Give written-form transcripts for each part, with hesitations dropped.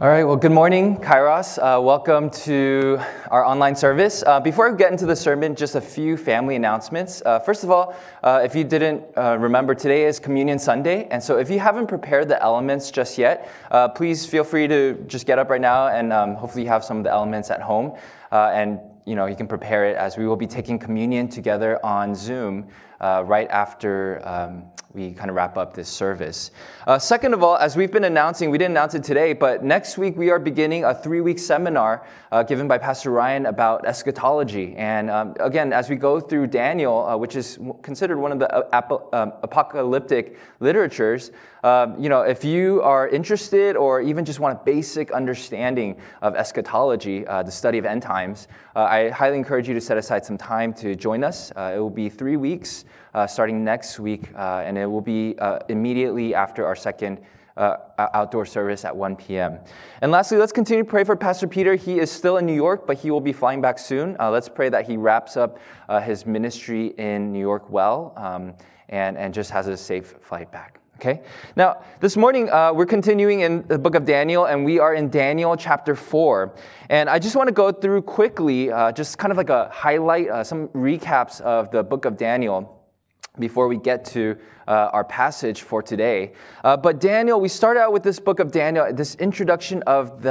All right, well, good morning, Kairos. Welcome to our online service. Before we get into the sermon, just a few family announcements. First of all, if you didn't remember, today is Communion Sunday, and so if you haven't prepared the elements just yet, please feel free to just get up right now, and hopefully you have some of the elements at home, and you can prepare it as we will be taking communion together on Zoom right after we kind of wrap up this service. Second of all, as we've been announcing, we didn't announce it today, but next week we are beginning a 3-week seminar given by Pastor Ryan about eschatology. And again, as we go through Daniel, which is considered one of the apocalyptic literatures, if you are interested or even just want a basic understanding of eschatology, the study of end times, I highly encourage you to set aside some time to join us. It will be 3 weeks starting next week, and it will be immediately after our second outdoor service at 1 p.m. And lastly, let's continue to pray for Pastor Peter. He is still in New York, but he will be flying back soon. Let's pray that he wraps up his ministry in New York well and just has a safe flight back. Okay. Now, this morning, we're continuing in the book of Daniel, and we are in Daniel chapter 4. And I just want to go through quickly, just kind of like a highlight, some recaps of the book of Daniel before we get to our passage for today. But Daniel, we start out with this book of Daniel, this introduction of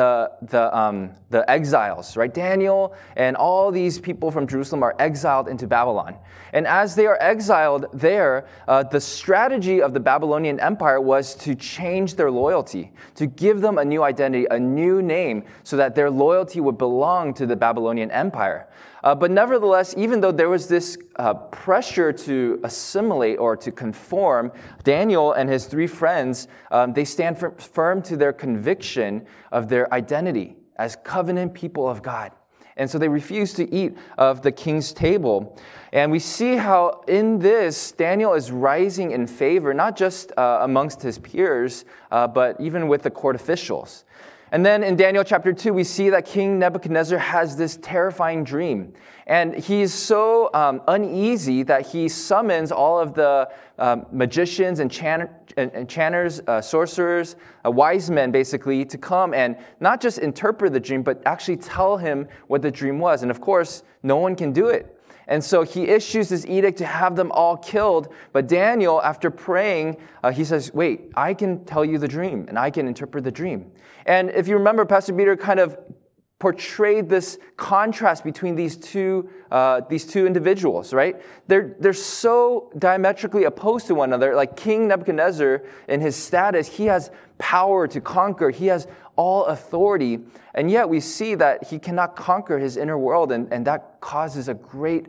the exiles, right? Daniel and all these people from Jerusalem are exiled into Babylon. And as they are exiled there, the strategy of the Babylonian Empire was to change their loyalty, to give them a new identity, a new name, so that their loyalty would belong to the Babylonian Empire. But nevertheless, even though there was this pressure to assimilate or to conform, Daniel and his 3 friends, they stand firm to their conviction of their identity as covenant people of God. And so they refuse to eat of the king's table. And we see how in this, Daniel is rising in favor, not just amongst his peers, but even with the court officials. And then in Daniel chapter 2, we see that King Nebuchadnezzar has this terrifying dream. And he's so uneasy that he summons all of the magicians and enchanters, sorcerers, wise men basically, to come and not just interpret the dream, but actually tell him what the dream was. And of course, no one can do it. And so he issues this edict to have them all killed. But Daniel, after praying, he says, wait, I can tell you the dream and I can interpret the dream. And if you remember, Pastor Peter kind of portrayed this contrast between these two individuals, right? They're so diametrically opposed to one another. Like King Nebuchadnezzar, in his status, he has power to conquer. He has all authority. And yet we see that he cannot conquer his inner world, and that causes a great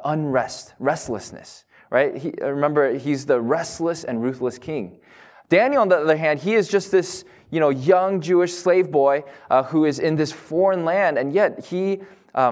restlessness, right? Remember, he's the restless and ruthless king. Daniel, on the other hand, he is just this young Jewish slave boy who is in this foreign land, and yet he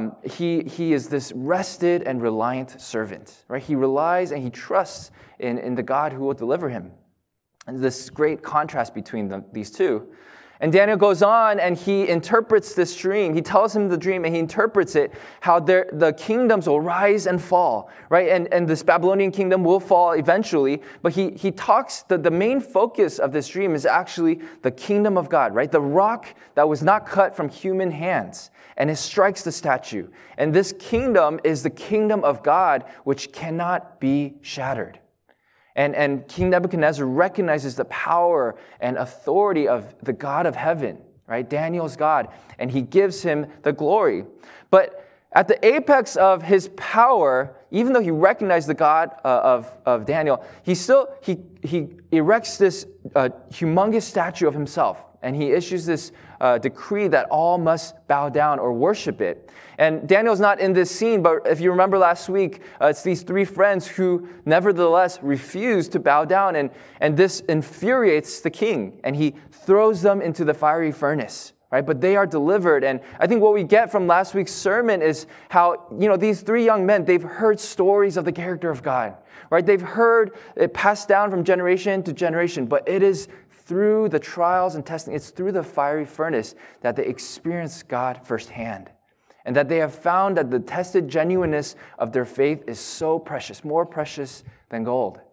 is this rested and reliant servant, right? He relies and he trusts in the God who will deliver him. And this great contrast between these two. And Daniel goes on and he interprets this dream. He tells him the dream and he interprets it, how the kingdoms will rise and fall, right? And this Babylonian kingdom will fall eventually. But he talks, the main focus of this dream is actually the kingdom of God, right? The rock that was not cut from human hands. And it strikes the statue. And this kingdom is the kingdom of God, which cannot be shattered. And King Nebuchadnezzar recognizes the power and authority of the God of heaven, right? Daniel's God. And he gives him the glory. But at the apex of his power, even though he recognized the God of Daniel, he erects this humongous statue of himself. And he issues this decree that all must bow down or worship it. And Daniel's not in this scene, but if you remember last week, it's these 3 friends who nevertheless refuse to bow down. And this infuriates the king. And he throws them into the fiery furnace, right? But they are delivered. And I think what we get from last week's sermon is how, these 3 young men, they've heard stories of the character of God, right? They've heard it passed down from generation to generation, but it is through the trials and testing, it's through the fiery furnace that they experience God firsthand. And that they have found that the tested genuineness of their faith is so precious, more precious than gold.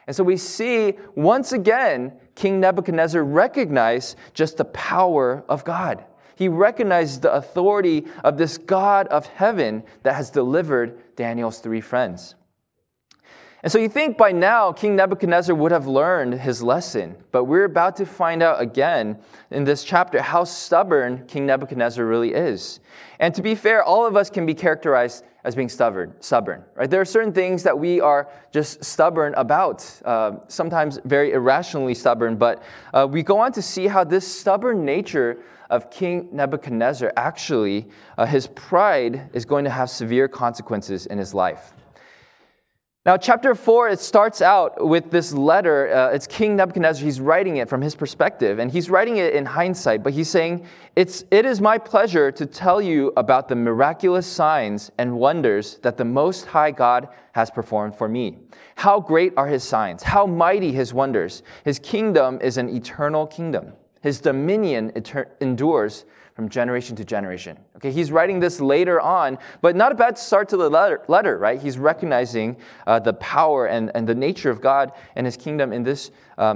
And so we see, once again, King Nebuchadnezzar recognize just the power of God. He recognized the authority of this God of heaven that has delivered Daniel's 3 friends. And so you think by now King Nebuchadnezzar would have learned his lesson, but we're about to find out again in this chapter how stubborn King Nebuchadnezzar really is. And to be fair, all of us can be characterized as being stubborn, right? There are certain things that we are just stubborn about, sometimes very irrationally stubborn, but we go on to see how this stubborn nature of King Nebuchadnezzar, actually, his pride is going to have severe consequences in his life. Now, chapter 4, it starts out with this letter. It's King Nebuchadnezzar. He's writing it from his perspective, and he's writing it in hindsight, but he's saying, it is my pleasure to tell you about the miraculous signs and wonders that the Most High God has performed for me. How great are his signs, how mighty his wonders. His kingdom is an eternal kingdom. His dominion endures from generation to generation. Okay, he's writing this later on, but not a bad start to the letter, right? He's recognizing the power and the nature of God and his kingdom in this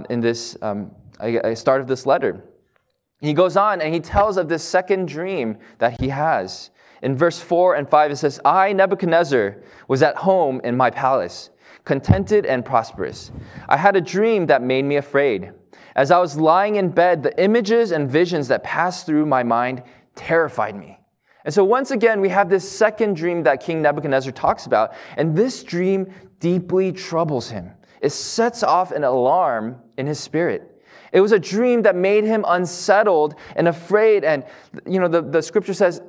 start of this letter. He goes on and he tells of this second dream that he has. In verse 4 and 5, it says, I, Nebuchadnezzar, was at home in my palace, contented and prosperous. I had a dream that made me afraid. As I was lying in bed, the images and visions that passed through my mind terrified me. And so once again, we have this second dream that King Nebuchadnezzar talks about, and this dream deeply troubles him. It sets off an alarm in his spirit. It was a dream that made him unsettled and afraid, and the scripture says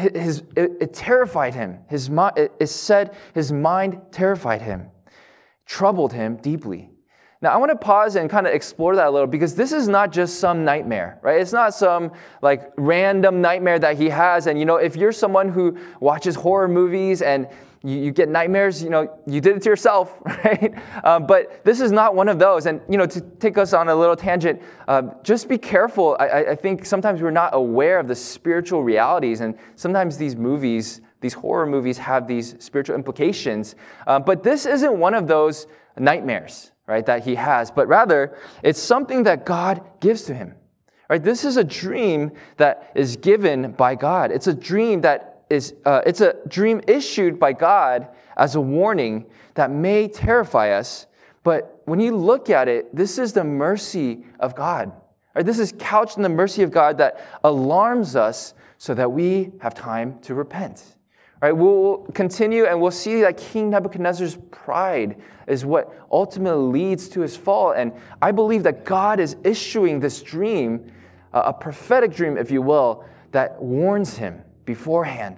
it terrified him. It said his mind terrified him, troubled him deeply. Now, I want to pause and kind of explore that a little, because this is not just some nightmare, right? It's not some random nightmare that he has. And, if you're someone who watches horror movies and you get nightmares, you did it to yourself, right? But this is not one of those. And, to take us on a little tangent, just be careful. I think sometimes we're not aware of the spiritual realities. And sometimes these horror movies have these spiritual implications. But this isn't one of those nightmares, right, that he has, but rather it's something that God gives to him, right? This is a dream that is given by God. It's a dream that it's a dream issued by God as a warning that may terrify us, but when you look at it, this is the mercy of God, right? This is couched in the mercy of God that alarms us so that we have time to repent. Right, we'll continue and we'll see that King Nebuchadnezzar's pride is what ultimately leads to his fall. And I believe that God is issuing this dream, a prophetic dream, if you will, that warns him beforehand,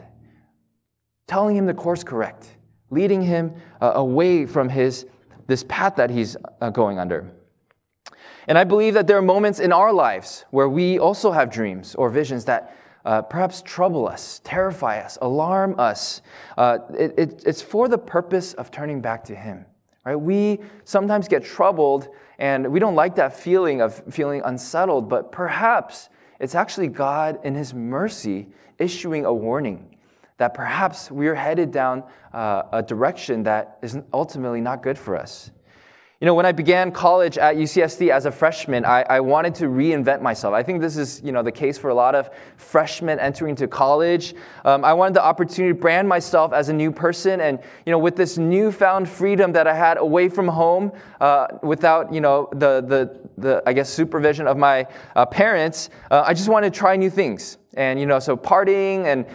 telling him the course correct, leading him away from this path that he's going under. And I believe that there are moments in our lives where we also have dreams or visions that perhaps trouble us, terrify us, alarm us. It's for the purpose of turning back to him, right? We sometimes get troubled, and we don't like that feeling of feeling unsettled, but perhaps it's actually God in his mercy issuing a warning that perhaps we're headed down a direction that is ultimately not good for us. When I began college at UCSD as a freshman, I wanted to reinvent myself. I think this is, the case for a lot of freshmen entering to college. I wanted the opportunity to brand myself as a new person. And, with this newfound freedom that I had away from home, without, the supervision of my parents, I just wanted to try new things. And, so partying and,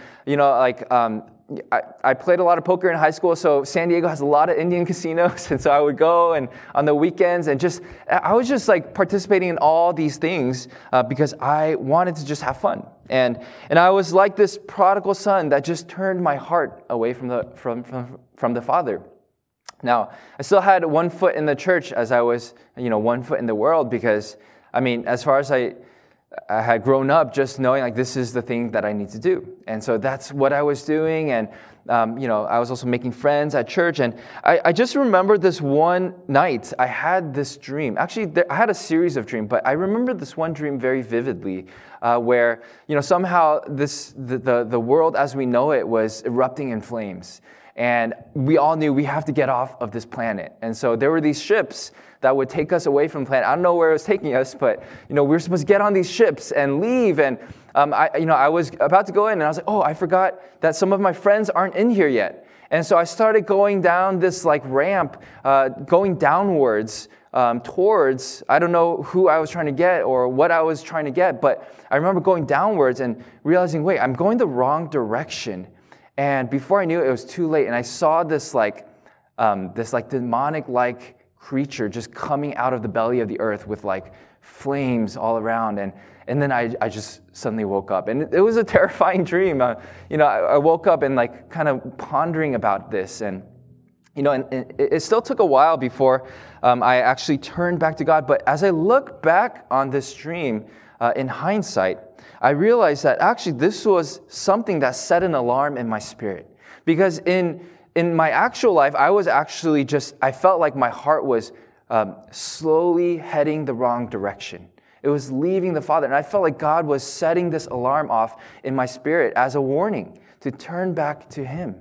I played a lot of poker in high school, so San Diego has a lot of Indian casinos, and so I would go and on the weekends and I was just participating in all these things because I wanted to just have fun. And I was like this prodigal son that just turned my heart away from the Father. Now, I still had one foot in the church as I was, one foot in the world, because, as far as I had grown up just knowing this is the thing that I need to do. And so that's what I was doing. And, I was also making friends at church. And I just remember this one night I had this dream. Actually, I had a series of dreams, but I remember this one dream very vividly where, somehow the world as we know it was erupting in flames. And we all knew we have to get off of this planet. And so there were these ships that would take us away from the planet. I don't know where it was taking us, but we were supposed to get on these ships and leave. And I was about to go in, and I was like, oh, I forgot that some of my friends aren't in here yet. And so I started going down this ramp, going downwards towards, I don't know who I was trying to get or what I was trying to get, but I remember going downwards and realizing, wait, I'm going the wrong direction. And before I knew it, it was too late. And I saw this demonic creature just coming out of the belly of the earth with flames all around. And then I just suddenly woke up. And it was a terrifying dream. I woke up and kind of pondering about this. And it still took a while before I actually turned back to God. But as I look back on this dream, in hindsight, I realized that actually this was something that set an alarm in my spirit. Because in my actual life, I felt like my heart was slowly heading the wrong direction. It was leaving the Father. And I felt like God was setting this alarm off in my spirit as a warning to turn back to Him.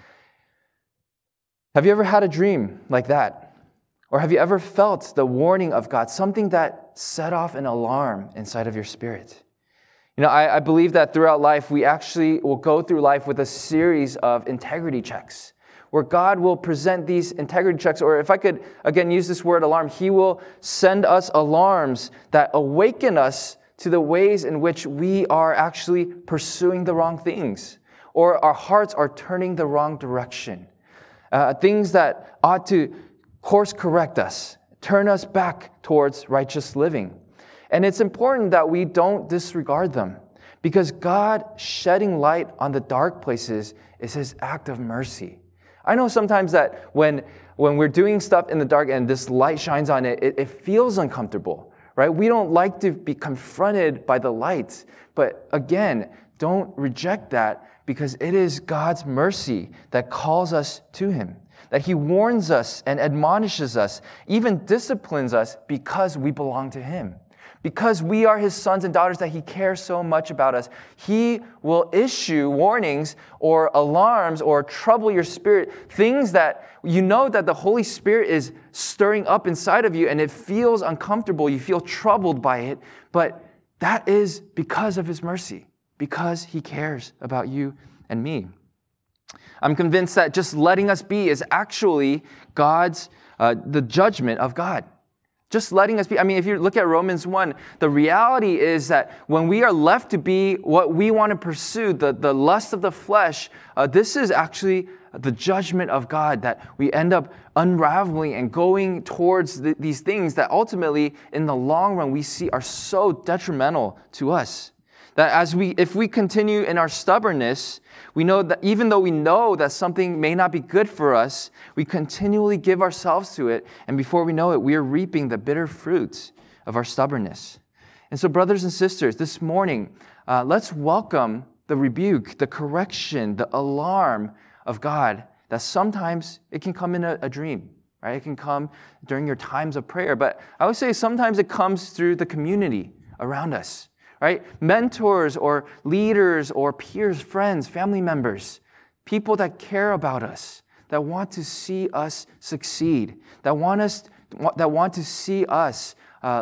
Have you ever had a dream like that? Or have you ever felt the warning of God, something that set off an alarm inside of your spirit? I believe that throughout life, we actually will go through life with a series of integrity checks, where God will present these integrity checks, or if I could, again, use this word alarm, He will send us alarms that awaken us to the ways in which we are actually pursuing the wrong things, or our hearts are turning the wrong direction. Things that ought to course correct us, turn us back towards righteous living. And it's important that we don't disregard them, because God shedding light on the dark places is His act of mercy. I know sometimes that when we're doing stuff in the dark and this light shines on it, it feels uncomfortable, right? We don't like to be confronted by the light. But again, don't reject that, because it is God's mercy that calls us to Him, that He warns us and admonishes us, even disciplines us because we belong to Him. Because we are His sons and daughters, that He cares so much about us, He will issue warnings or alarms or trouble your spirit, things that you know that the Holy Spirit is stirring up inside of you and it feels uncomfortable, you feel troubled by it, but that is because of His mercy, because He cares about you and me. I'm convinced that just letting us be is actually the judgment of God. Just letting us be. If you look at Romans 1, the reality is that when we are left to be what we want to pursue, the lust of the flesh, this is actually the judgment of God, that we end up unraveling and going towards these things that ultimately, in the long run, we see are so detrimental to us. That if we continue in our stubbornness, we know that even though we know that something may not be good for us, we continually give ourselves to it, and before we know it, we are reaping the bitter fruits of our stubbornness. And so, brothers and sisters, this morning, let's welcome the rebuke, the correction, the alarm of God, that sometimes it can come in a dream, right? It can come during your times of prayer, but I would say sometimes it comes through the community around us. Right? Mentors or leaders or peers, friends, family members, people that care about us, that want to see us succeed, that want to see us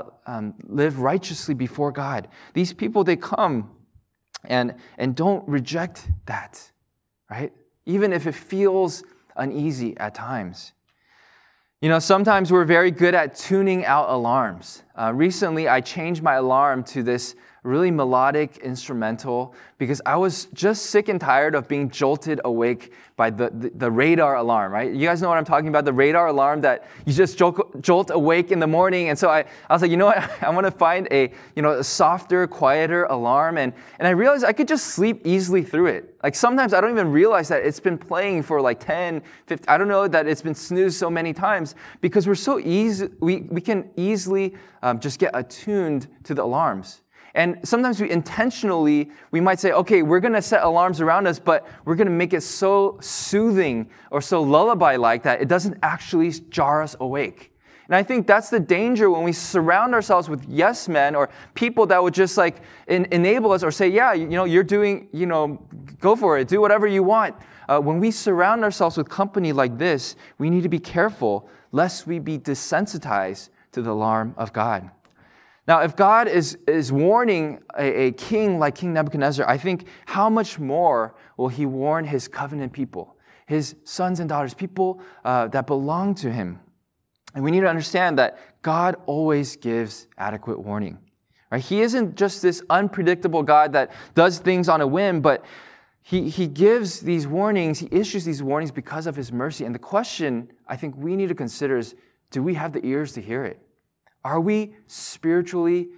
live righteously before God. These people, they come and don't reject that, right? Even if it feels uneasy at times. Sometimes we're very good at tuning out alarms. Recently, I changed my alarm to this really melodic instrumental because I was just sick and tired of being jolted awake by the radar alarm, right? You guys know what I'm talking about, the radar alarm that you just jolt awake in the morning. And so I was like, you know what? I want to find a softer, quieter alarm. And I realized I could just sleep easily through it. Like sometimes I don't even realize that it's been playing for 10, 15, I don't know that it's been snoozed so many times because we're so easy, we can easily just get attuned to the alarms. And sometimes we might say, okay, we're going to set alarms around us, but we're going to make it so soothing or so lullaby-like that it doesn't actually jar us awake. And I think that's the danger when we surround ourselves with yes men or people that would just enable us or say, yeah, you're doing, go for it, do whatever you want. when we surround ourselves with company like this, we need to be careful lest we be desensitized to the alarm of God. Now, if God is warning a king like King Nebuchadnezzar, I think how much more will he warn his covenant people, his sons and daughters, people that belong to him. And we need to understand that God always gives adequate warning. Right? He isn't just this unpredictable God that does things on a whim, but he gives these warnings, he issues these warnings because of his mercy. And the question I think we need to consider is, do we have the ears to hear it? Are we spiritually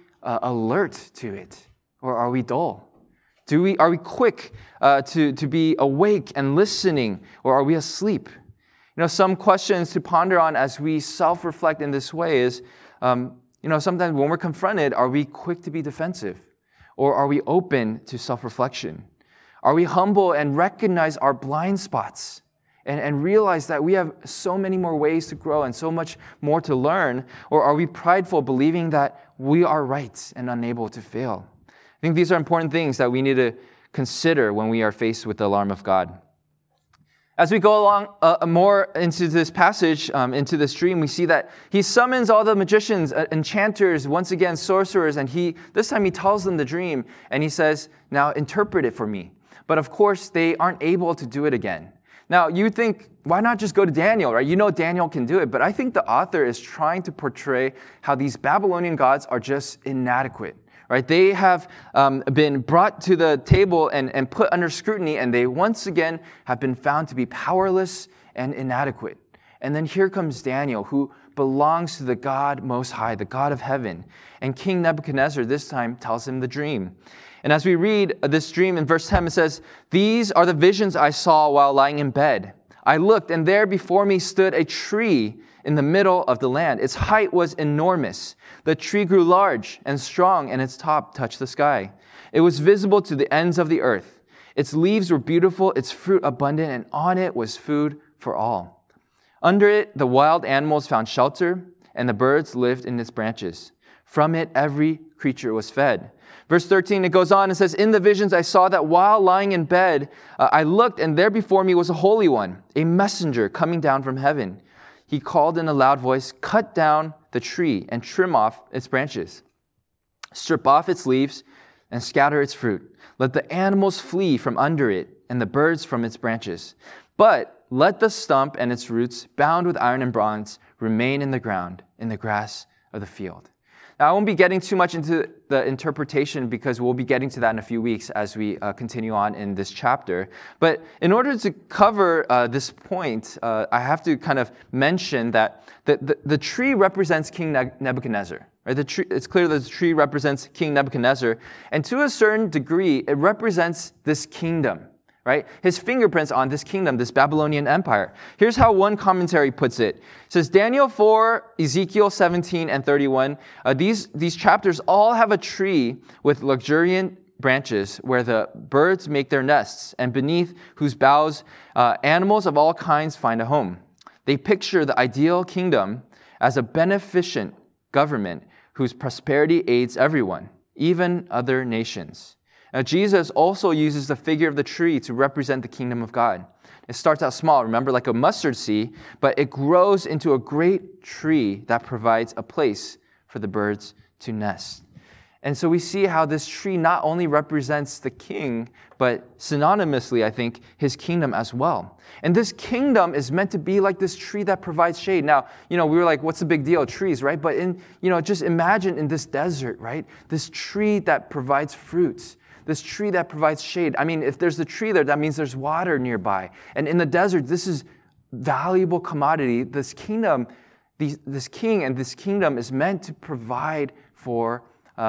alert to it, or are we dull? Are we quick to be awake and listening, or are we asleep? Some questions to ponder on as we self-reflect in this way is, sometimes when we're confronted, are we quick to be defensive, or are we open to self-reflection? Are we humble and recognize our blind spots? And realize that we have so many more ways to grow and so much more to learn? Or are we prideful, believing that we are right and unable to fail? I think these are important things that we need to consider when we are faced with the alarm of God. As we go along more into this passage, into this dream, we see that he summons all the magicians, enchanters, once again sorcerers, and this time he tells them the dream, and he says, now interpret it for me. But of course, they aren't able to do it again. Now, you think, why not just go to Daniel, right? Daniel can do it. But I think the author is trying to portray how these Babylonian gods are just inadequate, right? They have been brought to the table and put under scrutiny, and they once again have been found to be powerless and inadequate. And then here comes Daniel, who belongs to the God Most High, the God of heaven. And King Nebuchadnezzar this time tells him the dream. And as we read this dream in verse 10, it says, "These are the visions I saw while lying in bed. I looked, and there before me stood a tree in the middle of the land. Its height was enormous. The tree grew large and strong, and its top touched the sky. It was visible to the ends of the earth. Its leaves were beautiful, its fruit abundant, and on it was food for all. Under it, the wild animals found shelter, and the birds lived in its branches. From it, every creature was fed." Verse 13, it goes on and says, "In the visions I saw that while lying in bed, I looked, and there before me was a holy one, a messenger coming down from heaven. He called in a loud voice, 'Cut down the tree and trim off its branches. Strip off its leaves and scatter its fruit. Let the animals flee from under it and the birds from its branches. But let the stump and its roots, bound with iron and bronze, remain in the ground, in the grass of the field.'" Now, I won't be getting too much into the interpretation because we'll be getting to that in a few weeks as we continue on in this chapter. But in order to cover this point, I have to kind of mention that the tree represents King Nebuchadnezzar. Right? It's clear that the tree represents King Nebuchadnezzar. And to a certain degree, it represents this kingdom. Right? His fingerprints on this kingdom, this Babylonian empire. Here's how one commentary puts it. It says, Daniel 4, Ezekiel 17, and 31, these chapters all have a tree with luxuriant branches where the birds make their nests, and beneath whose boughs animals of all kinds find a home. They picture the ideal kingdom as a beneficent government whose prosperity aids everyone, even other nations. Now, Jesus also uses the figure of the tree to represent the kingdom of God. It starts out small, remember, like a mustard seed, but it grows into a great tree that provides a place for the birds to nest. And so we see how this tree not only represents the king, but synonymously, I think, his kingdom as well. And this kingdom is meant to be like this tree that provides shade. Now, we were like, what's the big deal? Trees, right? But just imagine in this desert, right? This tree that provides fruits. This tree that provides shade. I mean, if there's a tree there, that means there's water nearby. And in the desert, this is valuable commodity. This kingdom, this king and this kingdom is meant to provide for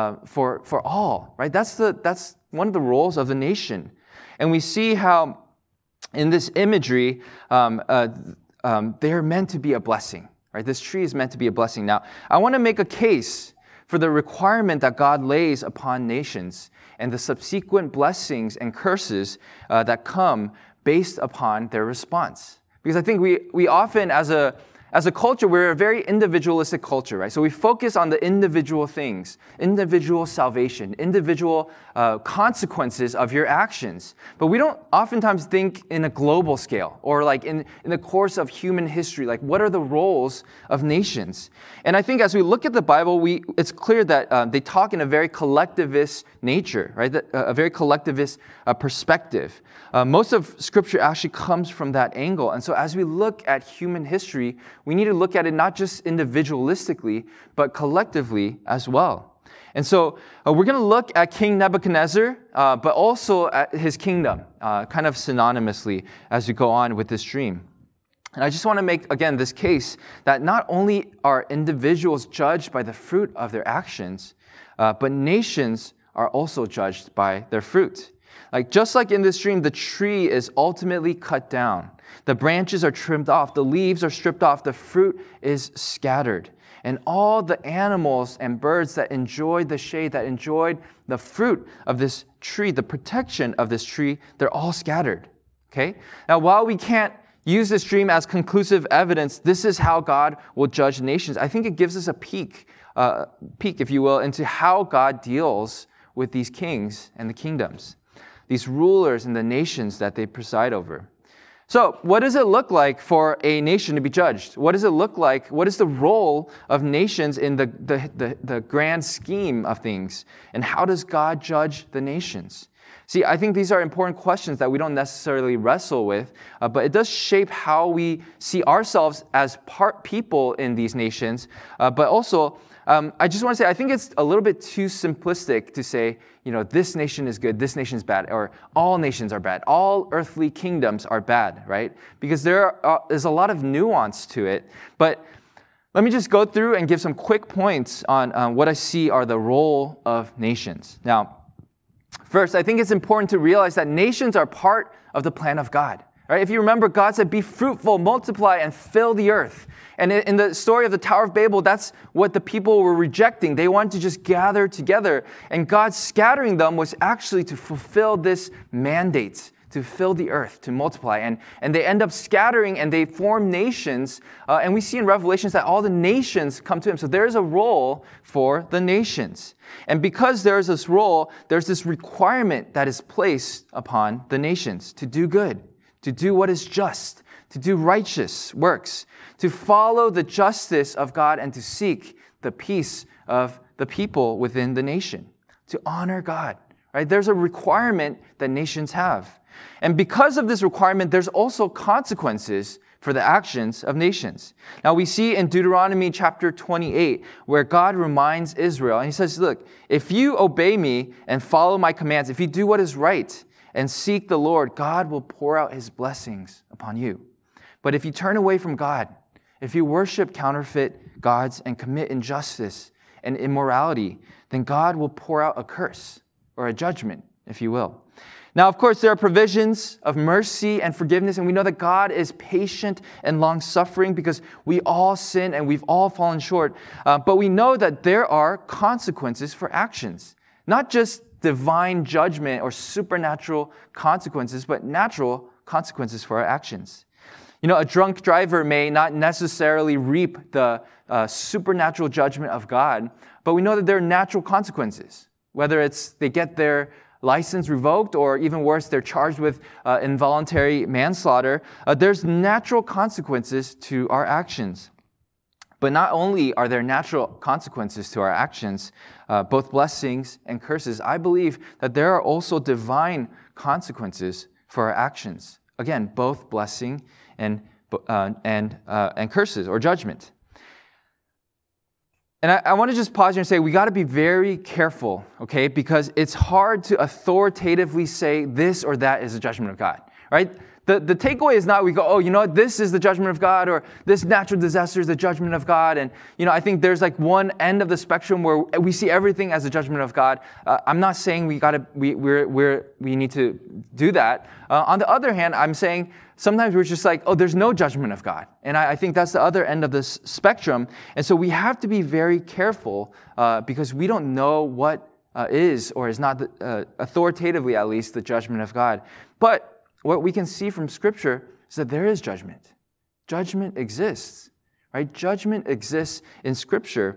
all, right? That's one of the roles of the nation. And we see how in this imagery, they're meant to be a blessing, right? This tree is meant to be a blessing. Now, I want to make a case for the requirement that God lays upon nations and the subsequent blessings and curses that come based upon their response. Because I think we often, as a as a culture, we're a very individualistic culture, right? So we focus on the individual things, individual salvation, individual consequences of your actions. But we don't oftentimes think in a global scale or like in the course of human history, like what are the roles of nations? And I think as we look at the Bible, it's clear that they talk in a very collectivist nature, right? A very collectivist perspective. Most of Scripture actually comes from that angle. And so as we look at human history, we need to look at it not just individualistically, but collectively as well. And so we're going to look at King Nebuchadnezzar, but also at his kingdom, kind of synonymously as we go on with this dream. And I just want to make, again, this case that not only are individuals judged by the fruit of their actions, but nations are also judged by their fruit. Just like in this dream, the tree is ultimately cut down. The branches are trimmed off. The leaves are stripped off. The fruit is scattered. And all the animals and birds that enjoyed the shade, that enjoyed the fruit of this tree, the protection of this tree, they're all scattered. Okay? Now, while we can't use this dream as conclusive evidence, this is how God will judge nations. I think it gives us a peek, if you will, into how God deals with these kings and the kingdoms, these rulers and the nations that they preside over. So, what does it look like for a nation to be judged? What does it look like? What is the role of nations in the grand scheme of things? And how does God judge the nations? See, I think these are important questions that we don't necessarily wrestle with, but it does shape how we see ourselves as people in these nations. But also, I just want to say, I think it's a little bit too simplistic to say, this nation is good, this nation is bad, or all nations are bad, all earthly kingdoms are bad, right? Because there's a lot of nuance to it. But let me just go through and give some quick points on what I see are the role of nations. Now, first, I think it's important to realize that nations are part of the plan of God. Right? If you remember, God said, be fruitful, multiply, and fill the earth. And in the story of the Tower of Babel, that's what the people were rejecting. They wanted to just gather together. And God scattering them was actually to fulfill this mandate, to fill the earth, to multiply. And they end up scattering and they form nations. And we see in Revelations that all the nations come to him. So there's a role for the nations. And because there's this role, there's this requirement that is placed upon the nations to do good, to do what is just, to do righteous works, to follow the justice of God and to seek the peace of the people within the nation, to honor God. Right? There's a requirement that nations have. And because of this requirement, there's also consequences for the actions of nations. Now we see in Deuteronomy chapter 28 where God reminds Israel, and he says, look, if you obey me and follow my commands, if you do what is right and seek the Lord, God will pour out his blessings upon you. But if you turn away from God, if you worship counterfeit gods and commit injustice and immorality, then God will pour out a curse or a judgment, if you will. Now, of course, there are provisions of mercy and forgiveness, and we know that God is patient and long-suffering because we all sin and we've all fallen short. But we know that there are consequences for actions, not just divine judgment or supernatural consequences, but natural consequences for our actions. A drunk driver may not necessarily reap the supernatural judgment of God, but we know that there are natural consequences, whether it's they get their license revoked, or even worse, they're charged with involuntary manslaughter. There's natural consequences to our actions. But not only are there natural consequences to our actions, both blessings and curses, I believe that there are also divine consequences for our actions. Again, both blessing and curses or judgment. And I want to just pause here and say we got to be very careful, okay? Because it's hard to authoritatively say this or that is the judgment of God, right? The takeaway is not we go, this is the judgment of God, or this natural disaster is the judgment of God. And, I think there's like one end of the spectrum where we see everything as the judgment of God. I'm not saying we need to do that. On the other hand, I'm saying sometimes we're just like, there's no judgment of God. And I think that's the other end of this spectrum. And so we have to be very careful because we don't know what is or is not, authoritatively at least, the judgment of God. But what we can see from Scripture is that there is judgment. Judgment exists, right? Judgment exists in Scripture.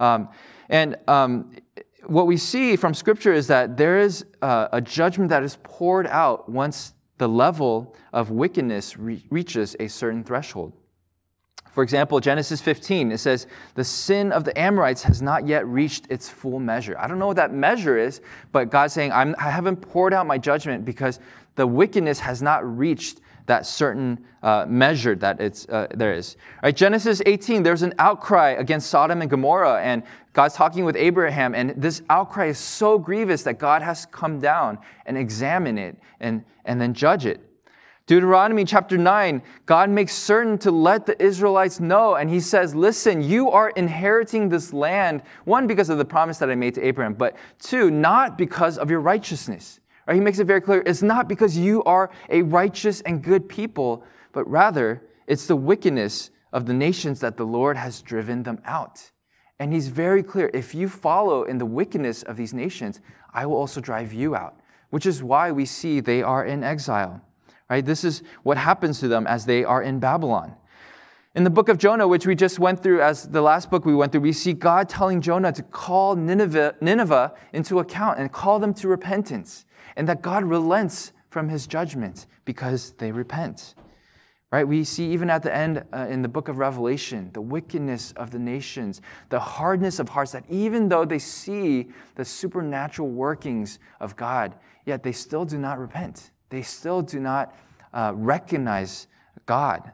What we see from Scripture is that there is a judgment that is poured out once the level of wickedness reaches a certain threshold. For example, Genesis 15, it says, the sin of the Amorites has not yet reached its full measure. I don't know what that measure is, but God's saying, I haven't poured out my judgment because the wickedness has not reached that certain measure that there is. Right? Genesis 18, there's an outcry against Sodom and Gomorrah, and God's talking with Abraham, and this outcry is so grievous that God has to come down and examine it and then judge it. Deuteronomy chapter 9, God makes certain to let the Israelites know, and he says, listen, you are inheriting this land, one, because of the promise that I made to Abraham, but two, not because of your righteousness. Right? He makes it very clear, it's not because you are a righteous and good people, but rather, it's the wickedness of the nations that the Lord has driven them out. And he's very clear, if you follow in the wickedness of these nations, I will also drive you out, which is why we see they are in exile. Right? This is what happens to them as they are in Babylon. In the book of Jonah, which we just went through as the last book we went through, we see God telling Jonah to call Nineveh into account and call them to repentance, and that God relents from his judgment because they repent. Right? We see even at the end in the book of Revelation, the wickedness of the nations, the hardness of hearts, that even though they see the supernatural workings of God, yet they still do not repent. They still do not recognize God.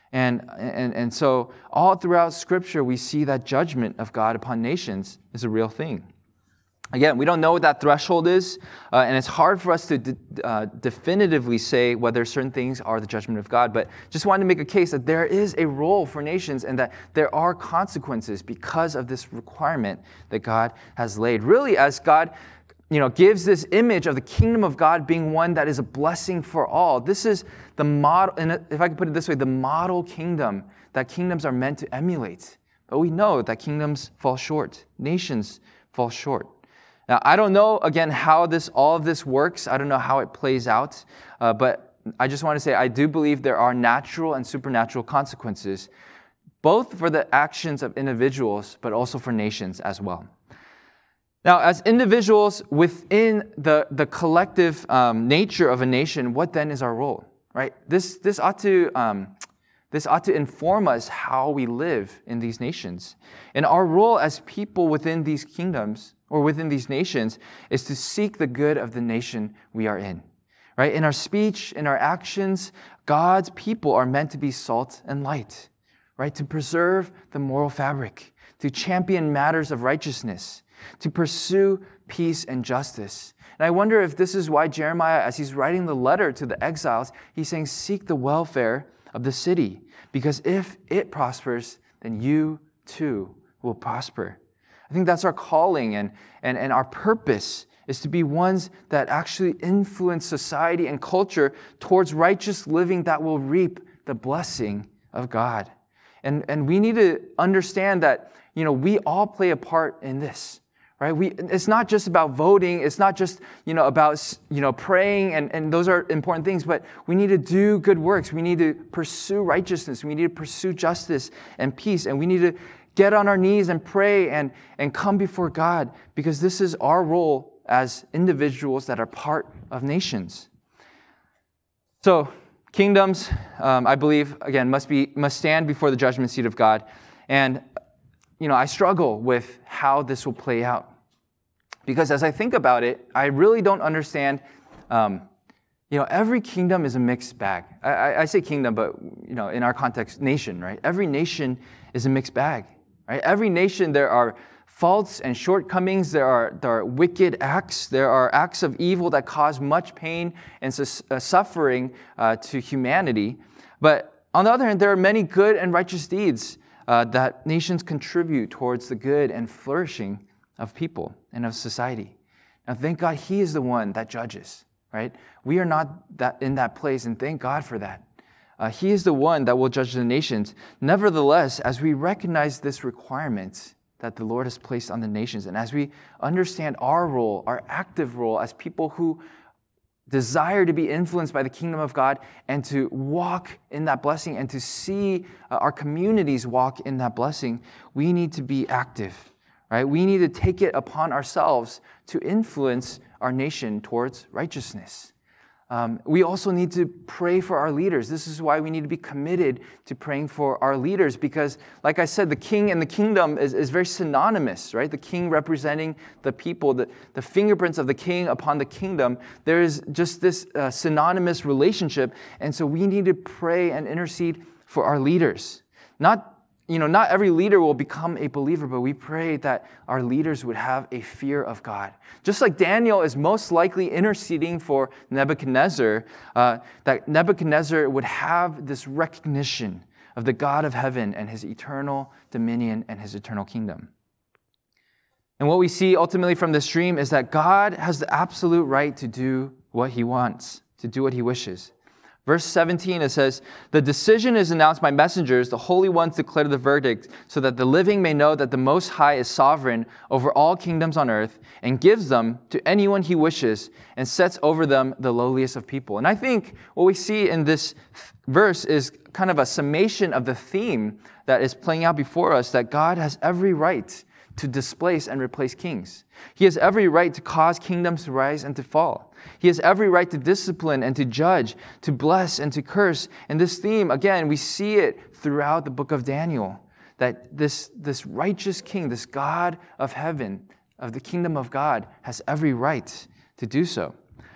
And so all throughout Scripture, we see that judgment of God upon nations is a real thing. Again, we don't know what that threshold is, and it's hard for us to definitively say whether certain things are the judgment of God, but just wanted to make a case that there is a role for nations and that there are consequences because of this requirement that God has laid. Really, as God gives this image of the kingdom of God being one that is a blessing for all. This is the model, and if I could put it this way, the model kingdom that kingdoms are meant to emulate. But we know that kingdoms fall short. Nations fall short. Now, I don't know, again, how all of this works. I don't know how it plays out. But I just want to say I do believe there are natural and supernatural consequences, both for the actions of individuals, but also for nations as well. Now, as individuals within the collective nature of a nation, what then is our role? Right? This ought to inform us how we live in these nations. And our role as people within these kingdoms or within these nations is to seek the good of the nation we are in. Right? In our speech, in our actions, God's people are meant to be salt and light. Right? To preserve the moral fabric, to champion matters of righteousness, to pursue peace and justice. And I wonder if this is why Jeremiah, as he's writing the letter to the exiles, he's saying, seek the welfare of the city, because if it prospers, then you too will prosper. I think that's our calling and our purpose is to be ones that actually influence society and culture towards righteous living that will reap the blessing of God. And we need to understand that, we all play a part in this. Right? It's not just about voting. It's not just, about, praying and those are important things, but we need to do good works. We need to pursue righteousness. We need to pursue justice and peace. And we need to get on our knees and pray and come before God because this is our role as individuals that are part of nations. So kingdoms, I believe, again, must stand before the judgment seat of God. And I struggle with how this will play out. Because as I think about it, I really don't understand, every kingdom is a mixed bag. I say kingdom, but, in our context, nation, right? Every nation is a mixed bag, right? Every nation, there are faults and shortcomings. There are wicked acts. There are acts of evil that cause much pain and suffering to humanity. But on the other hand, there are many good and righteous deeds that nations contribute towards the good and flourishing of people and of society. Now, thank God He is the one that judges, right? We are not in that place, and thank God for that. He is the one that will judge the nations. Nevertheless, as we recognize this requirement that the Lord has placed on the nations, and as we understand our role, our active role as people who desire to be influenced by the kingdom of God and to walk in that blessing and to see our communities walk in that blessing, we need to be active, right? We need to take it upon ourselves to influence our nation towards righteousness. We also need to pray for our leaders. This is why we need to be committed to praying for our leaders because, like I said, the king and the kingdom is very synonymous, right? The king representing the people, the fingerprints of the king upon the kingdom. There is just this synonymous relationship, and so we need to pray and intercede for our leaders. Not every leader will become a believer, but we pray that our leaders would have a fear of God. Just like Daniel is most likely interceding for Nebuchadnezzar, that Nebuchadnezzar would have this recognition of the God of heaven and his eternal dominion and his eternal kingdom. And what we see ultimately from this dream is that God has the absolute right to do what he wants, to do what he wishes. Verse 17, it says, "The decision is announced by messengers. The holy ones declare the verdict, so that the living may know that the Most High is sovereign over all kingdoms on earth and gives them to anyone he wishes and sets over them the lowliest of people." And I think what we see in this verse is kind of a summation of the theme that is playing out before us, that God has every right to displace and replace kings. He has every right to cause kingdoms to rise and to fall. He has every right to discipline and to judge, to bless and to curse. And this theme, again, we see it throughout the book of Daniel, that this righteous king, this God of heaven, of the kingdom of God, has every right to do so.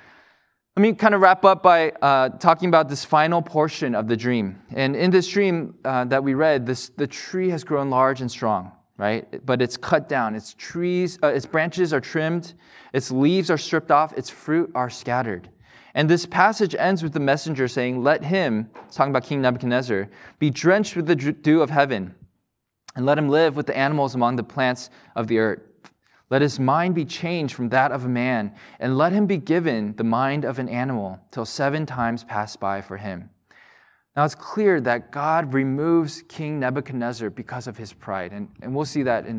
Let me kind of wrap up by talking about this final portion of the dream. And in this dream that we read, the tree has grown large and strong. Right? But it's cut down. Its branches are trimmed. Its leaves are stripped off. Its fruit are scattered. And this passage ends with the messenger saying, "Let him," it's talking about King Nebuchadnezzar, "be drenched with the dew of heaven, and let him live with the animals among the plants of the earth. Let his mind be changed from that of a man, and let him be given the mind of an animal, till 7 times pass by for him." Now it's clear that God removes King Nebuchadnezzar because of his pride, and we'll see that in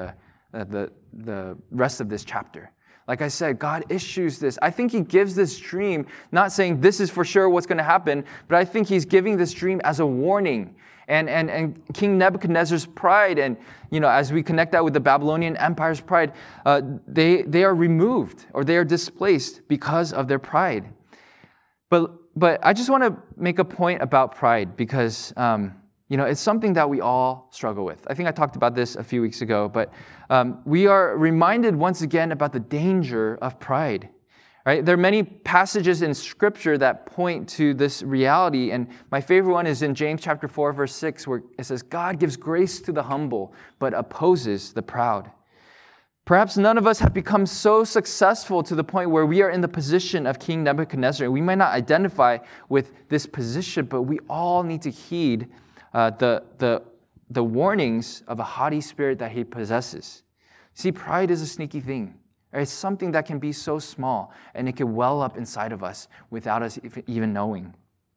the rest of this chapter. Like I said, God issues this. I think he gives this dream, not saying this is for sure what's going to happen, but I think he's giving this dream as a warning. And King Nebuchadnezzar's pride, and as we connect that with the Babylonian Empire's pride, they are removed or they are displaced because of their pride. But I just want to make a point about pride because, it's something that we all struggle with. I think I talked about this a few weeks ago, but we are reminded once again about the danger of pride. Right? There are many passages in Scripture that point to this reality, and my favorite one is in James chapter 4, verse 6, where it says, "God gives grace to the humble, but opposes the proud." Perhaps none of us have become so successful to the point where we are in the position of King Nebuchadnezzar. We might not identify with this position, but we all need to heed the warnings of a haughty spirit that he possesses. See, pride is a sneaky thing. It's something that can be so small, and it can well up inside of us without us even knowing.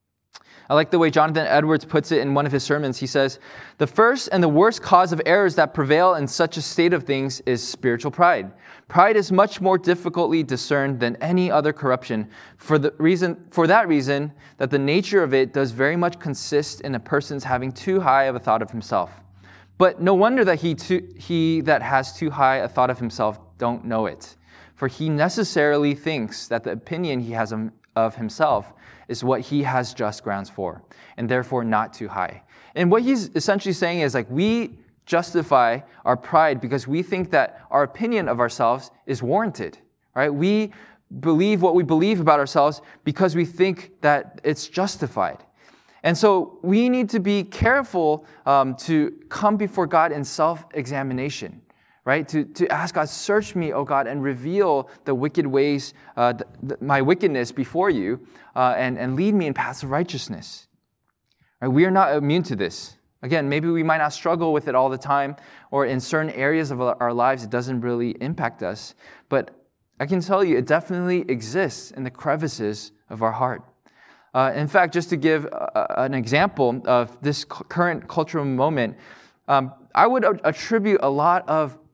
I like the way Jonathan Edwards puts it in one of his sermons. He says, "The first and the worst cause of errors that prevail in such a state of things is spiritual pride. Pride is much more difficultly discerned than any other corruption for that reason that the nature of it does very much consist in a person's having too high of a thought of himself. But no wonder that he that has too high a thought of himself don't know it. For he necessarily thinks that the opinion he has of himself is what he has just grounds for, and therefore not too high." And what he's essentially saying is we justify our pride because we think that our opinion of ourselves is warranted, right? We believe what we believe about ourselves because we think that it's justified. And so we need to be careful to come before God in self-examination, right? To ask God, "Search me, O God, and reveal the wicked ways, my wickedness before you, and lead me in paths of righteousness." Right? We are not immune to this. Again, maybe we might not struggle with it all the time, or in certain areas of our lives, it doesn't really impact us. But I can tell you, it definitely exists in the crevices of our heart. In fact, just to give an example of this current cultural moment, I would attribute a lot of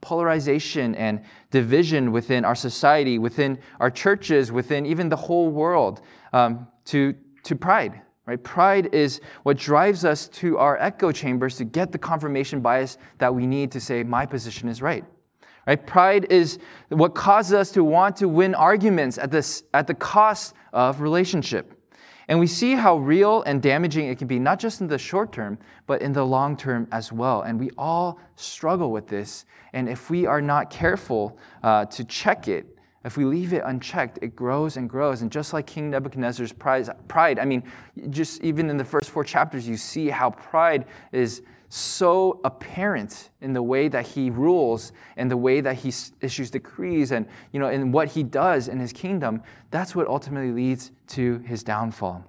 polarization and division within our society, within our churches, within even the whole world, to pride. Right? Pride is what drives us to our echo chambers to get the confirmation bias that we need to say, my position is right. Right? Pride is what causes us to want to win arguments at the cost of relationship. And we see how real and damaging it can be, not just in the short term, but in the long term as well. And we all struggle with this. And if we are not careful to check it, if we leave it unchecked, it grows and grows. And just like King Nebuchadnezzar's pride, I mean, just even in the first 4 chapters, you see how pride is so apparent in the way that he rules and the way that he issues decrees and, in what he does in his kingdom. That's what ultimately leads to his downfall.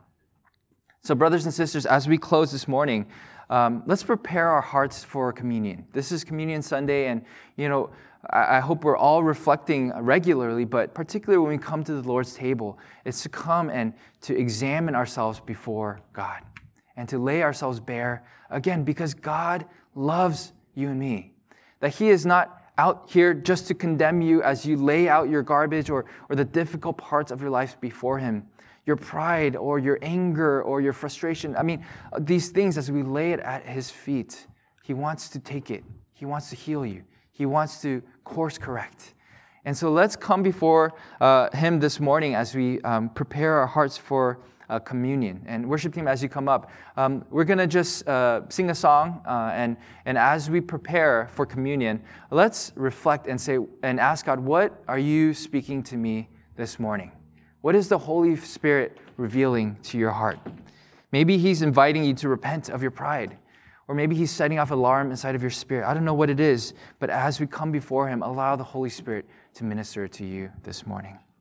So brothers and sisters, as we close this morning, let's prepare our hearts for communion. This is Communion Sunday, and, I hope we're all reflecting regularly, but particularly when we come to the Lord's table, it's to come and to examine ourselves before God and to lay ourselves bare, again, because God loves you and me. That he is not out here just to condemn you as you lay out your garbage or the difficult parts of your life before him. Your pride or your anger or your frustration. I mean, these things, as we lay it at his feet, he wants to take it. He wants to heal you. He wants to course correct. And so let's come before him this morning as we prepare our hearts for communion. And worship team, as you come up, we're going to just sing a song. And as we prepare for communion, let's reflect and ask God, what are you speaking to me this morning? What is the Holy Spirit revealing to your heart? Maybe he's inviting you to repent of your pride. Or maybe he's setting off an alarm inside of your spirit. I don't know what it is, but as we come before him, allow the Holy Spirit to minister to you this morning.